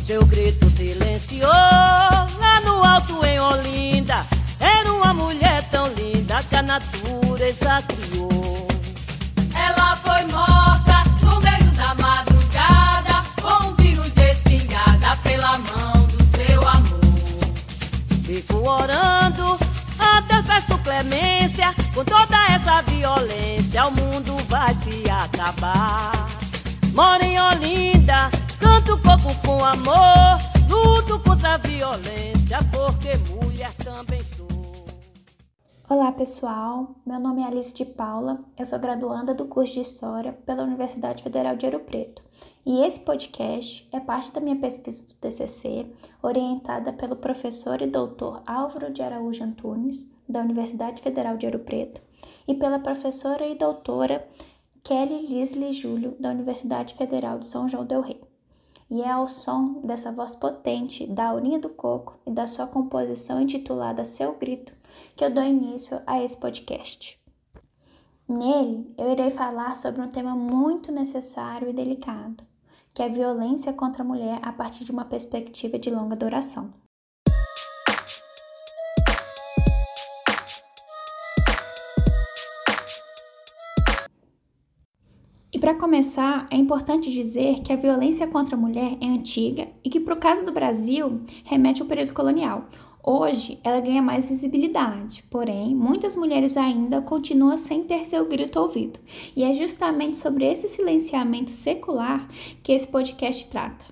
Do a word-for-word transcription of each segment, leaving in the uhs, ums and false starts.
Seu grito silenciou lá no alto em Olinda. Era uma mulher tão linda que a natureza criou. Ela foi morta no meio da madrugada, com um tiro de espingarda pela mão do seu amor. Fico orando a Deus peço clemência. Com toda essa violência o mundo vai se acabar. Moro em Olinda, canto pouco com amor, luto contra a violência porque mulher também sou. Olá pessoal, meu nome é Alice de Paula, eu sou graduanda do curso de História pela Universidade Federal de Ouro Preto e esse podcast é parte da minha pesquisa do T C C, orientada pelo professor e doutor Álvaro de Araújo Antunes, da Universidade Federal de Ouro Preto, e pela professora e doutora Kelly Lisle Júlio, da Universidade Federal de São João del Rei. E é ao som dessa voz potente da Aurinha do Coco e da sua composição intitulada Seu Grito que eu dou início a esse podcast. Nele, eu irei falar sobre um tema muito necessário e delicado, que é a violência contra a mulher a partir de uma perspectiva de longa duração. E para começar, é importante dizer que a violência contra a mulher é antiga e que, para o caso do Brasil, remete ao período colonial. Hoje, ela ganha mais visibilidade, porém, muitas mulheres ainda continuam sem ter seu grito ouvido. E é justamente sobre esse silenciamento secular que esse podcast trata.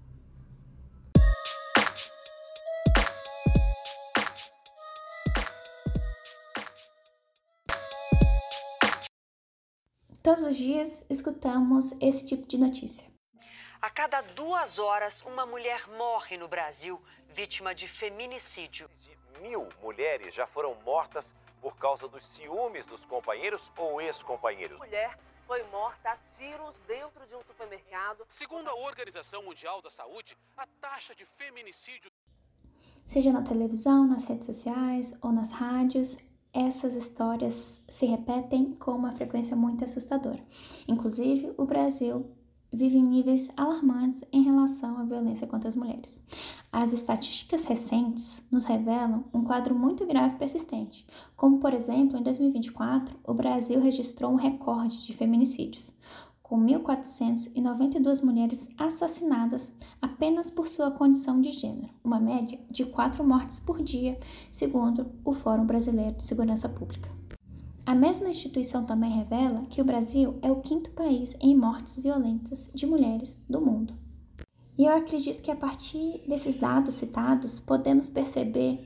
Todos os dias escutamos esse tipo de notícia. A cada duas horas, uma mulher morre no Brasil, vítima de feminicídio. Mil mulheres já foram mortas por causa dos ciúmes dos companheiros ou ex-companheiros. A mulher foi morta a tiros dentro de um supermercado. Segundo a Organização Mundial da Saúde, a taxa de feminicídio... Seja na televisão, nas redes sociais ou nas rádios, essas histórias se repetem com uma frequência muito assustadora. Inclusive, o Brasil vive em níveis alarmantes em relação à violência contra as mulheres. As estatísticas recentes nos revelam um quadro muito grave e persistente, como, por exemplo, em dois mil e vinte e quatro, o Brasil registrou um recorde de feminicídios, com mil quatrocentas e noventa e duas mulheres assassinadas apenas por sua condição de gênero, uma média de quatro mortes por dia, segundo o Fórum Brasileiro de Segurança Pública. A mesma instituição também revela que o Brasil é o quinto país em mortes violentas de mulheres do mundo. E eu acredito que a partir desses dados citados, podemos perceber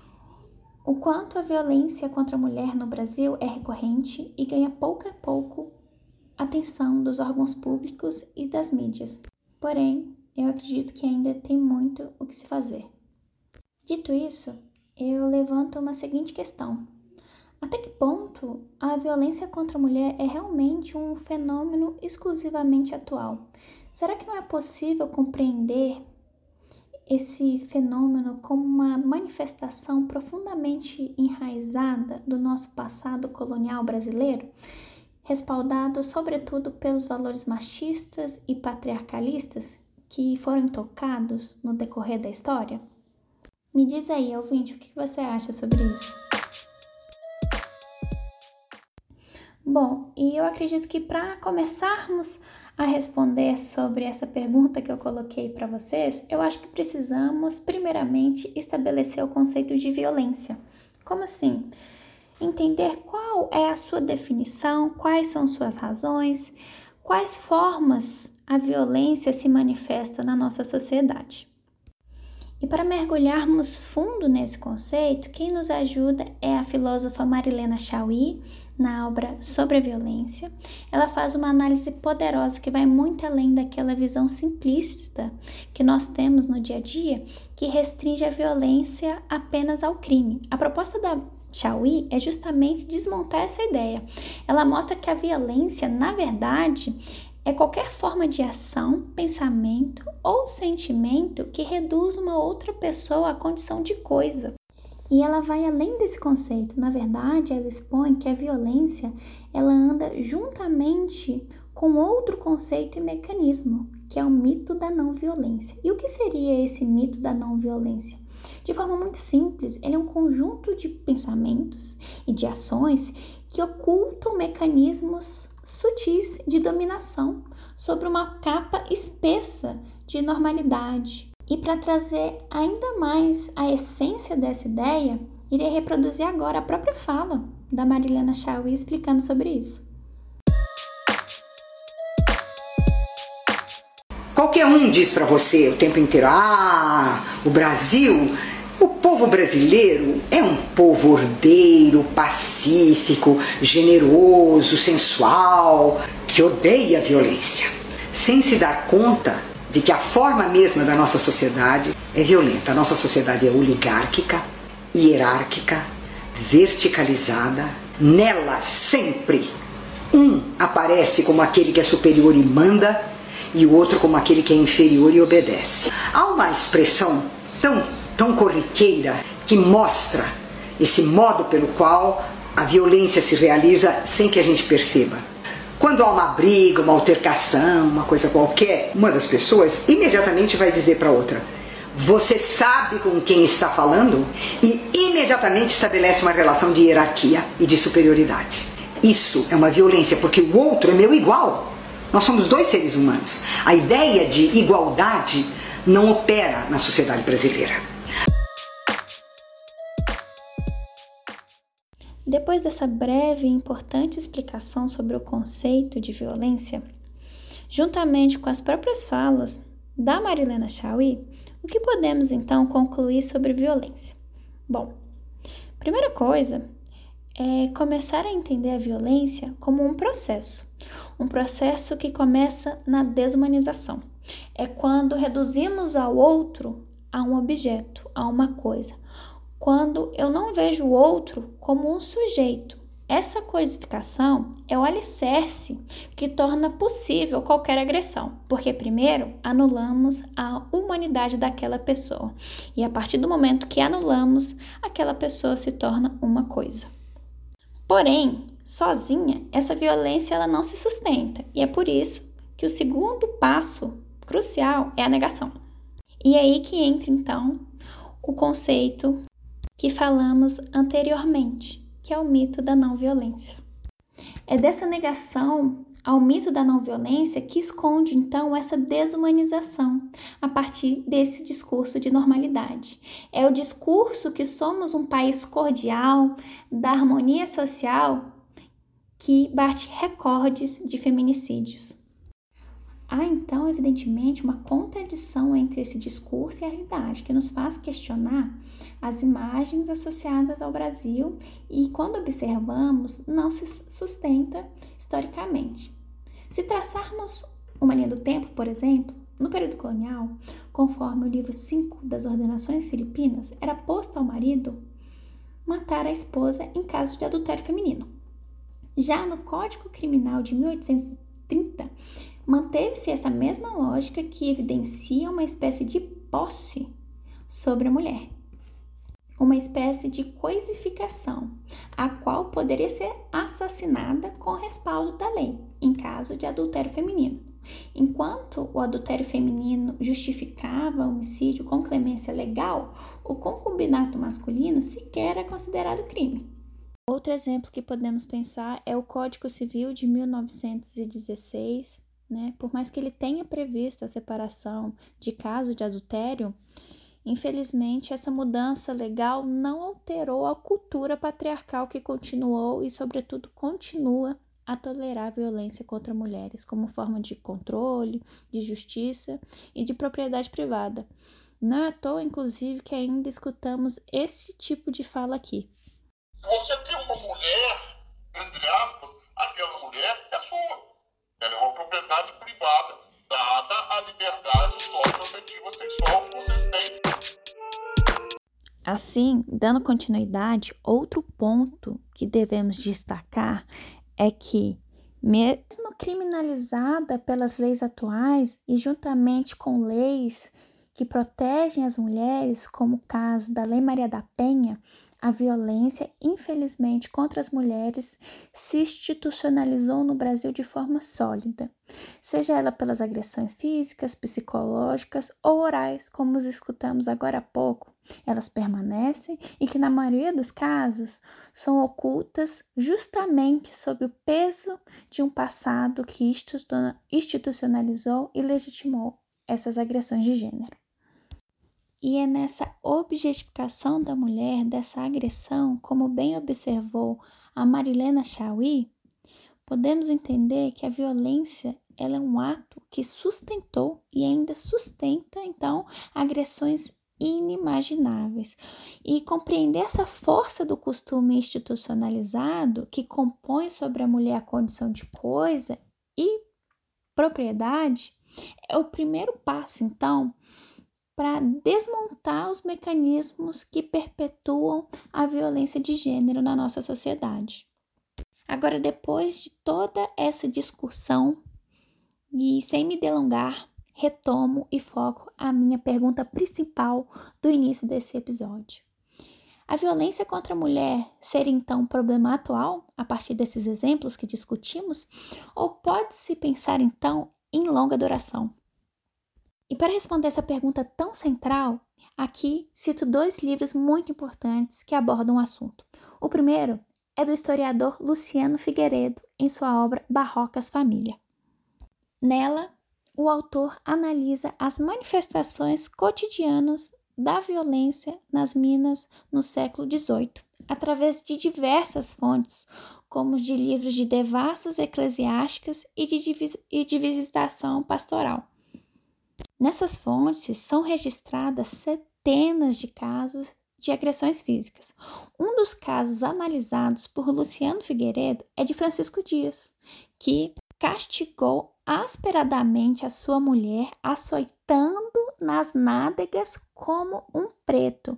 o quanto a violência contra a mulher no Brasil é recorrente e ganha pouco a pouco atenção dos órgãos públicos e das mídias. Porém, eu acredito que ainda tem muito o que se fazer. Dito isso, eu levanto uma seguinte questão. Até que ponto a violência contra a mulher é realmente um fenômeno exclusivamente atual? Será que não é possível compreender esse fenômeno como uma manifestação profundamente enraizada do nosso passado colonial brasileiro, respaldado sobretudo pelos valores machistas e patriarcalistas que foram tocados no decorrer da história? Me diz aí, ouvinte, o que você acha sobre isso? Bom, e eu acredito que para começarmos a responder sobre essa pergunta que eu coloquei para vocês, eu acho que precisamos, primeiramente, estabelecer o conceito de violência. Como assim? Entender qual é a sua definição, quais são suas razões, quais formas a violência se manifesta na nossa sociedade. E para mergulharmos fundo nesse conceito, quem nos ajuda é a filósofa Marilena Chauí, na obra Sobre a Violência. Ela faz uma análise poderosa que vai muito além daquela visão simplista que nós temos no dia a dia, que restringe a violência apenas ao crime. A proposta da Chauí é justamente desmontar essa ideia. Ela mostra que a violência, na verdade, é qualquer forma de ação, pensamento ou sentimento que reduz uma outra pessoa à condição de coisa. E ela vai além desse conceito. Na verdade, ela expõe que a violência ela anda juntamente com outro conceito e mecanismo, que é o mito da não violência. E o que seria esse mito da não violência? De forma muito simples, ele é um conjunto de pensamentos e de ações que ocultam mecanismos sutis de dominação sobre uma capa espessa de normalidade. E para trazer ainda mais a essência dessa ideia, irei reproduzir agora a própria fala da Marilena Chaui explicando sobre isso. Qualquer um diz para você o tempo inteiro, ah, o Brasil, o povo brasileiro é um povo ordeiro, pacífico, generoso, sensual, que odeia a violência, sem se dar conta de que a forma mesma da nossa sociedade é violenta. A nossa sociedade é oligárquica, hierárquica, verticalizada. Nela sempre um aparece como aquele que é superior e manda, e o outro como aquele que é inferior e obedece. Há uma expressão tão, tão corriqueira que mostra esse modo pelo qual a violência se realiza sem que a gente perceba. Quando há uma briga, uma altercação, uma coisa qualquer, uma das pessoas imediatamente vai dizer para a outra: você sabe com quem está falando? E imediatamente estabelece uma relação de hierarquia e de superioridade. Isso é uma violência, porque o outro é meu igual. Nós somos dois seres humanos. A ideia de igualdade não opera na sociedade brasileira. Depois dessa breve e importante explicação sobre o conceito de violência, juntamente com as próprias falas da Marilena Chaui, o que podemos então concluir sobre violência? Bom, primeira coisa é começar a entender a violência como um processo. Um processo que começa na desumanização. É quando reduzimos ao outro a um objeto, a uma coisa. Quando eu não vejo o outro como um sujeito. Essa coisificação é o alicerce que torna possível qualquer agressão. Porque primeiro anulamos a humanidade daquela pessoa. E a partir do momento que anulamos, aquela pessoa se torna uma coisa. Porém, sozinha, essa violência ela não se sustenta, e é por isso que o segundo passo crucial é a negação. E é aí que entra, então, o conceito que falamos anteriormente, que é o mito da não violência. É dessa negação ao mito da não violência que esconde, então, essa desumanização a partir desse discurso de normalidade. É o discurso que somos um país cordial, da harmonia social, que bate recordes de feminicídios. Há, então, evidentemente, uma contradição entre esse discurso e a realidade, que nos faz questionar as imagens associadas ao Brasil e, quando observamos, não se sustenta historicamente. Se traçarmos uma linha do tempo, por exemplo, no período colonial, conforme o livro cinco das Ordenações Filipinas, era posto ao marido matar a esposa em caso de adultério feminino. Já no Código Criminal de mil oitocentos e trinta, manteve-se essa mesma lógica que evidencia uma espécie de posse sobre a mulher. Uma espécie de coisificação, a qual poderia ser assassinada com respaldo da lei, em caso de adultério feminino. Enquanto o adultério feminino justificava o homicídio com clemência legal, o concubinato masculino sequer é considerado crime. Outro exemplo que podemos pensar é o Código Civil de mil novecentos e dezesseis, né? Por mais que ele tenha previsto a separação de caso de adultério, infelizmente essa mudança legal não alterou a cultura patriarcal que continuou e, sobretudo, continua a tolerar a violência contra mulheres como forma de controle, de justiça e de propriedade privada. Não é à toa, inclusive, que ainda escutamos esse tipo de fala aqui. Se você tem uma mulher, entre aspas, aquela mulher é sua. Ela é uma propriedade privada, dada a liberdade socioafetiva sexual que vocês têm. Assim, dando continuidade, outro ponto que devemos destacar é que, mesmo criminalizada pelas leis atuais e juntamente com leis que protegem as mulheres, como o caso da Lei Maria da Penha, a violência, infelizmente, contra as mulheres se institucionalizou no Brasil de forma sólida, seja ela pelas agressões físicas, psicológicas ou orais, como os escutamos agora há pouco. Elas permanecem e que, na maioria dos casos, são ocultas justamente sob o peso de um passado que institucionalizou e legitimou essas agressões de gênero. E é nessa objetificação da mulher, dessa agressão, como bem observou a Marilena Chaui, podemos entender que a violência ela é um ato que sustentou e ainda sustenta, então, agressões inimagináveis. E compreender essa força do costume institucionalizado que compõe sobre a mulher a condição de coisa e propriedade é o primeiro passo, então, para desmontar os mecanismos que perpetuam a violência de gênero na nossa sociedade. Agora, depois de toda essa discussão, e sem me delongar, retomo e foco a minha pergunta principal do início desse episódio. A violência contra a mulher seria então um problema atual, a partir desses exemplos que discutimos, ou pode-se pensar então em longa duração? E para responder essa pergunta tão central, aqui cito dois livros muito importantes que abordam o assunto. O primeiro é do historiador Luciano Figueiredo, em sua obra Barrocas Família. Nela, o autor analisa as manifestações cotidianas da violência nas Minas no século dezoito, através de diversas fontes, como de livros de devassas eclesiásticas e de, divis- e de visitação pastoral. Nessas fontes são registradas centenas de casos de agressões físicas. Um dos casos analisados por Luciano Figueiredo é de Francisco Dias, que castigou asperadamente a sua mulher, açoitando nas nádegas como um preto.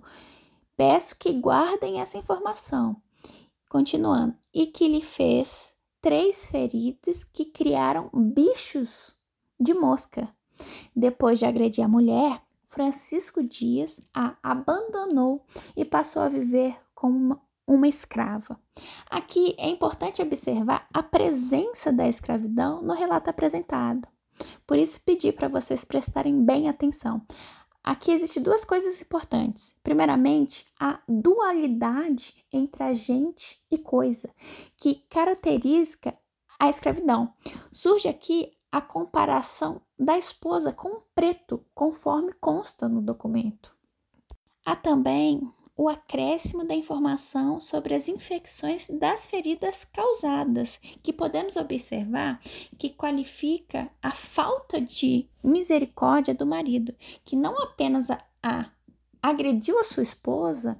Peço que guardem essa informação. Continuando, e que lhe fez três feridas que criaram bichos de mosca. Depois de agredir a mulher, Francisco Dias a abandonou e passou a viver como uma, uma escrava. Aqui é importante observar a presença da escravidão no relato apresentado. Por isso, pedi para vocês prestarem bem atenção. Aqui existem duas coisas importantes. Primeiramente, a dualidade entre agente e coisa, que caracteriza a escravidão. Surge aqui a comparação da esposa com o preto, conforme consta no documento. Há também o acréscimo da informação sobre as infecções das feridas causadas, que podemos observar que qualifica a falta de misericórdia do marido, que não apenas a, a agrediu a sua esposa,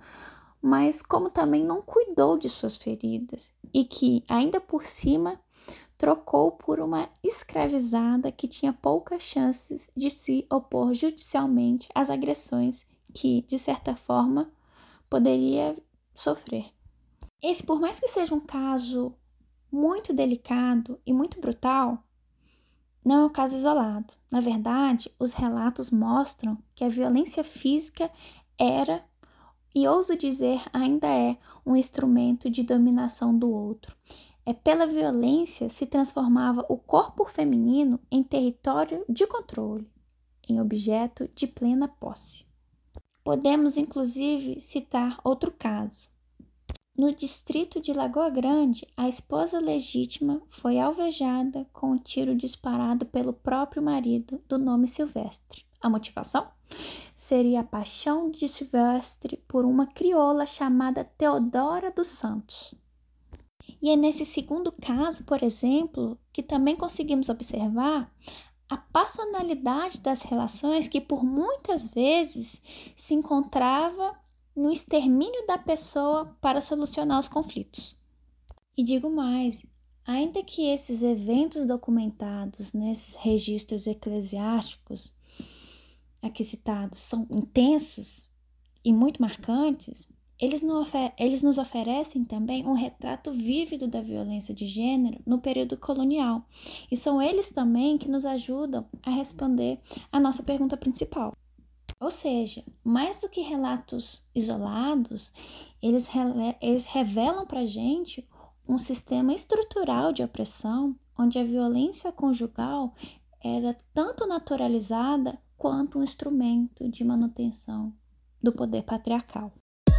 mas como também não cuidou de suas feridas e que, ainda por cima, trocou por uma escravizada que tinha poucas chances de se opor judicialmente às agressões que, de certa forma, poderia sofrer. Esse, por mais que seja um caso muito delicado e muito brutal, não é um caso isolado. Na verdade, os relatos mostram que a violência física era, e ouso dizer ainda é, um instrumento de dominação do outro. É pela violência se transformava o corpo feminino em território de controle, em objeto de plena posse. Podemos, inclusive, citar outro caso. No distrito de Lagoa Grande, a esposa legítima foi alvejada com um tiro disparado pelo próprio marido, do nome Silvestre. A motivação? Seria a paixão de Silvestre por uma crioula chamada Teodora dos Santos. E é nesse segundo caso, por exemplo, que também conseguimos observar a passionalidade das relações que por muitas vezes se encontrava no extermínio da pessoa para solucionar os conflitos. E digo mais, ainda que esses eventos documentados nesses registros eclesiásticos aqui citados são intensos e muito marcantes, Eles, no ofer- eles nos oferecem também um retrato vívido da violência de gênero no período colonial. E são eles também que nos ajudam a responder a nossa pergunta principal. Ou seja, mais do que relatos isolados, eles, rele- eles revelam para a gente um sistema estrutural de opressão, onde a violência conjugal era tanto naturalizada quanto um instrumento de manutenção do poder patriarcal.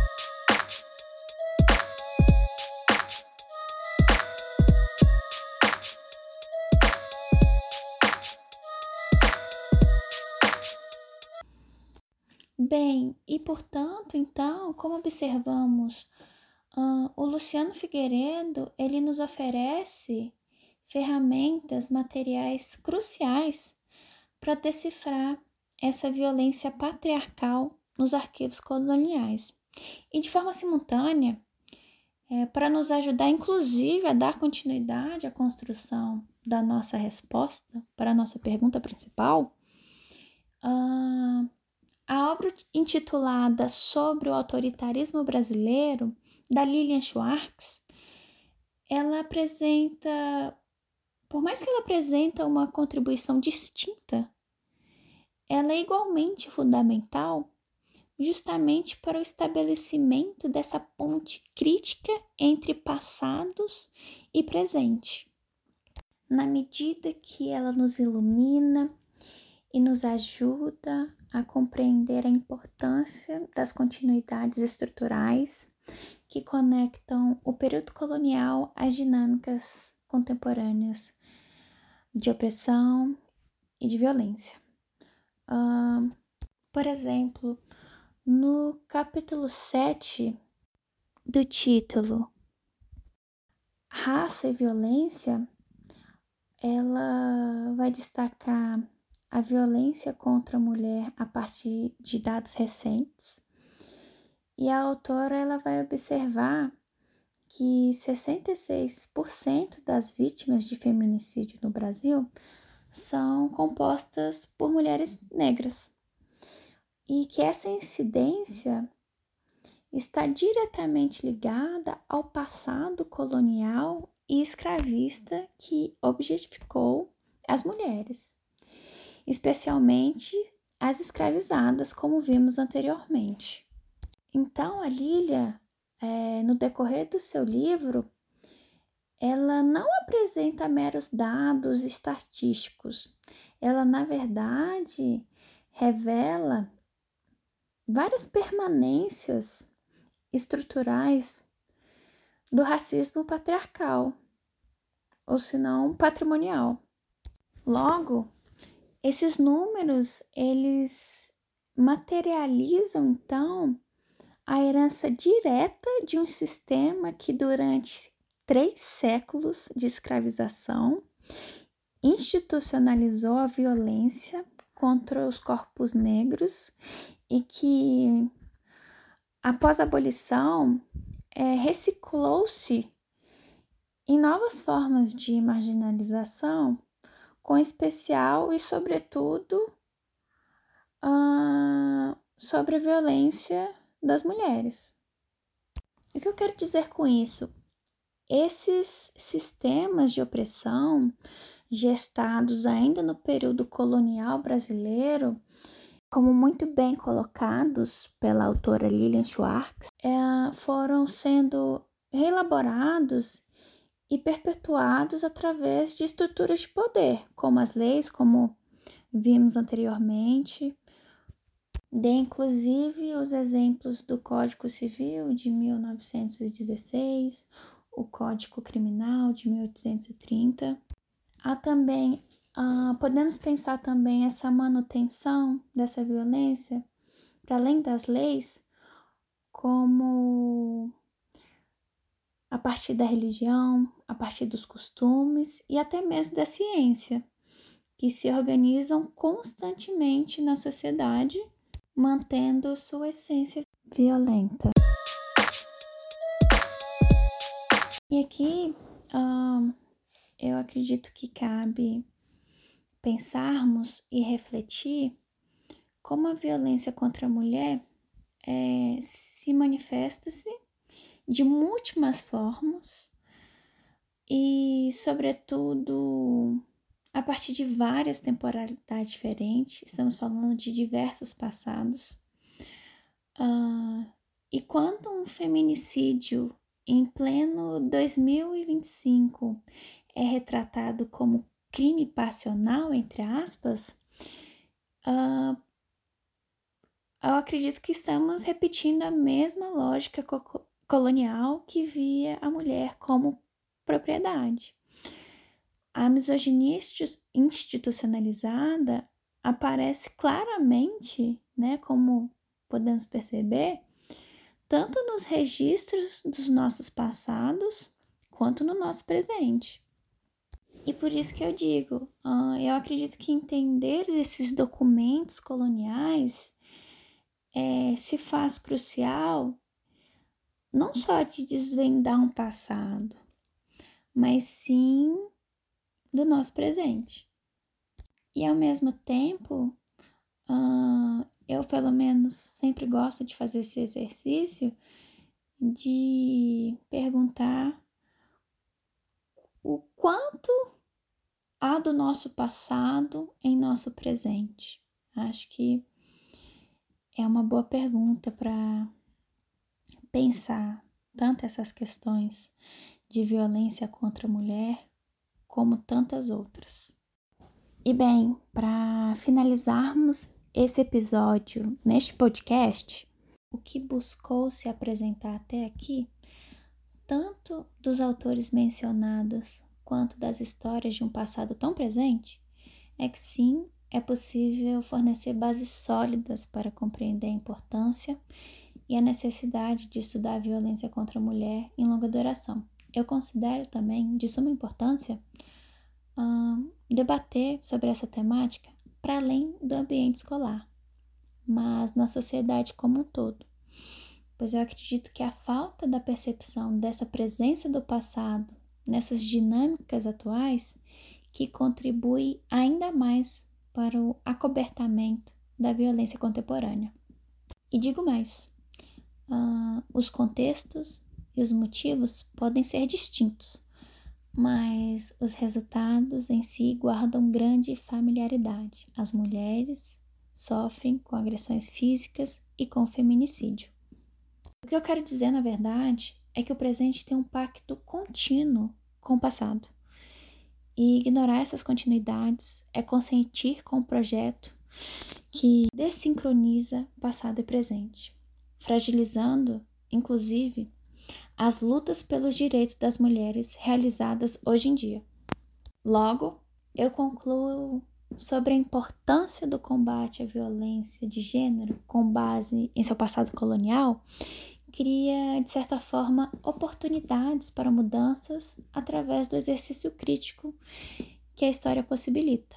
Bem, e portanto, então, como observamos, uh, o Luciano Figueiredo, ele nos oferece ferramentas materiais cruciais para decifrar essa violência patriarcal nos arquivos coloniais. E de forma simultânea, é, para nos ajudar, inclusive, a dar continuidade à construção da nossa resposta para a nossa pergunta principal, uh, a obra intitulada Sobre o Autoritarismo Brasileiro, da Lilian Schwartz, ela apresenta, por mais que ela apresenta uma contribuição distinta, ela é igualmente fundamental justamente para o estabelecimento dessa ponte crítica entre passados e presente, na medida que ela nos ilumina e nos ajuda a compreender a importância das continuidades estruturais que conectam o período colonial às dinâmicas contemporâneas de opressão e de violência. Uh, por exemplo, no capítulo sete do título Raça e Violência, ela vai destacar a violência contra a mulher a partir de dados recentes. E a autora ela vai observar que sessenta e seis por cento das vítimas de feminicídio no Brasil são compostas por mulheres negras. E que essa incidência está diretamente ligada ao passado colonial e escravista que objetificou as mulheres, especialmente as escravizadas, como vimos anteriormente. Então, a Lilia, é, no decorrer do seu livro, ela não apresenta meros dados estatísticos. Ela, na verdade, revela várias permanências estruturais do racismo patriarcal, ou se não patrimonial. Logo, esses números, eles materializam, então, a herança direta de um sistema que, durante três séculos de escravização, institucionalizou a violência contra os corpos negros e que, após a abolição, é, reciclou-se em novas formas de marginalização, com especial e, sobretudo, uh, sobre a violência das mulheres. O que eu quero dizer com isso? Esses sistemas de opressão, gestados ainda no período colonial brasileiro, como muito bem colocados pela autora Lilian Schwartz, é, foram sendo reelaborados e perpetuados através de estruturas de poder, como as leis, como vimos anteriormente. Dei inclusive os exemplos do Código Civil de mil novecentos e dezesseis, o Código Criminal de mil oitocentos e trinta. Há também, uh, podemos pensar também essa manutenção dessa violência, para além das leis, como a partir da religião, a partir dos costumes e até mesmo da ciência, que se organizam constantemente na sociedade, mantendo sua essência violenta. E aqui uh, eu acredito que cabe pensarmos e refletir como a violência contra a mulher é, se manifesta-se de múltiplas formas e, sobretudo, a partir de várias temporalidades diferentes, estamos falando de diversos passados. Uh, e quando um feminicídio em pleno dois mil e vinte e cinco é retratado como crime passional, entre aspas, uh, eu acredito que estamos repetindo a mesma lógica co- colonial que via a mulher como propriedade. A misoginia institucionalizada aparece claramente, né, como podemos perceber, tanto nos registros dos nossos passados, quanto no nosso presente. E por isso que eu digo, uh, eu acredito que entender esses documentos coloniais é, se faz crucial não só de desvendar um passado, mas sim do nosso presente. E ao mesmo tempo, uh, eu pelo menos sempre gosto de fazer esse exercício de perguntar o quanto há do nosso passado em nosso presente. Acho que é uma boa pergunta para pensar tanto essas questões de violência contra a mulher, como tantas outras. E bem, para finalizarmos esse episódio neste podcast, o que buscou se apresentar até aqui, tanto dos autores mencionados quanto das histórias de um passado tão presente, é que sim, é possível fornecer bases sólidas para compreender a importância e a necessidade de estudar a violência contra a mulher em longa duração. Eu considero também de suma importância uh, debater sobre essa temática para além do ambiente escolar, mas na sociedade como um todo, pois eu acredito que a falta da percepção dessa presença do passado nessas dinâmicas atuais que contribui ainda mais para o acobertamento da violência contemporânea. E digo mais, uh, os contextos e os motivos podem ser distintos, mas os resultados em si guardam grande familiaridade. As mulheres sofrem com agressões físicas e com feminicídio. O que eu quero dizer, na verdade, é que o presente tem um pacto contínuo com o passado. E ignorar essas continuidades é consentir com um projeto que dessincroniza passado e presente, fragilizando, inclusive, as lutas pelos direitos das mulheres realizadas hoje em dia. Logo, eu concluo sobre a importância do combate à violência de gênero com base em seu passado colonial, cria, de certa forma, oportunidades para mudanças através do exercício crítico que a história possibilita.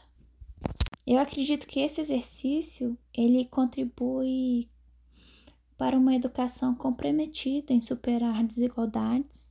Eu acredito que esse exercício, ele contribui para uma educação comprometida em superar desigualdades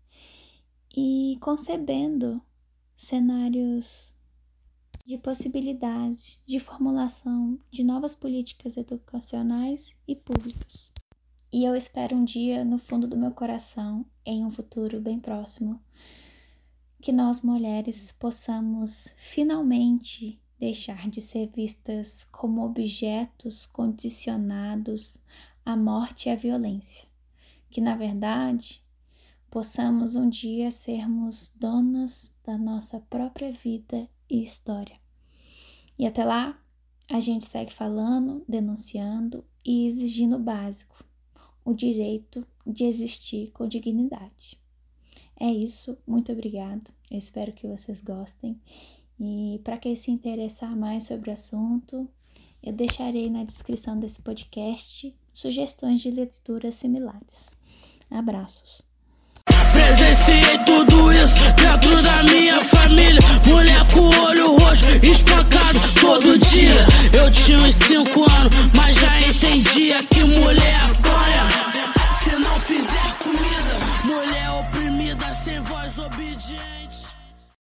e concebendo cenários de possibilidades de formulação de novas políticas educacionais e públicas. E eu espero um dia, no fundo do meu coração, em um futuro bem próximo, que nós mulheres possamos finalmente deixar de ser vistas como objetos condicionados à morte e à violência. Que, na verdade, possamos um dia sermos donas da nossa própria vida e história. E até lá, a gente segue falando, denunciando e exigindo o básico, o direito de existir com dignidade. É isso, muito obrigada, eu espero que vocês gostem. E para quem se interessar mais sobre o assunto, eu deixarei na descrição desse podcast sugestões de leituras similares. Abraços. Presenciei tudo isso dentro da minha família. Mulher com o olho roxo, espancado todo dia. Eu tinha uns cinco anos,